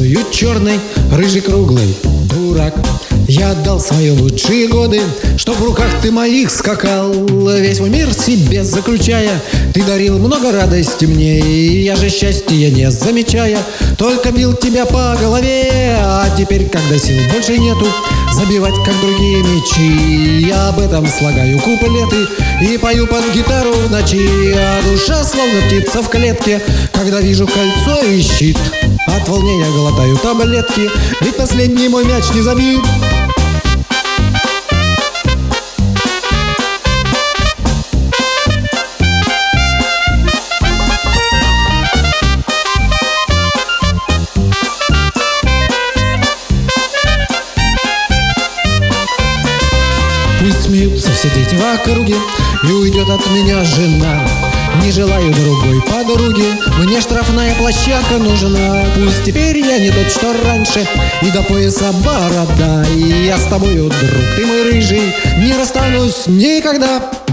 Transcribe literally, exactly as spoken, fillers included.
жизнью черной, рыжий круглый дурак. Я отдал свои лучшие годы, чтоб в руках ты моих скакал. Весь мой мир себе заключая, ты дарил много радости мне, и я же счастья не замечая, только бил тебя по голове. А теперь, когда сил больше нету забивать, как другие мечи, я об этом слагаю куплеты и пою под гитару в ночи. А душа словно птица в клетке, когда вижу кольцо и щит. От волнения глотаю таблетки, ведь последний мой мяч не забит. Пусть смеются все дети в округе, и уйдет от меня жена. Не желаю другой подруги, мне штрафная площадка нужна. Пусть теперь я не тот, что раньше, и до пояса борода. И я с тобою, друг ты мой рыжий, не расстанусь никогда.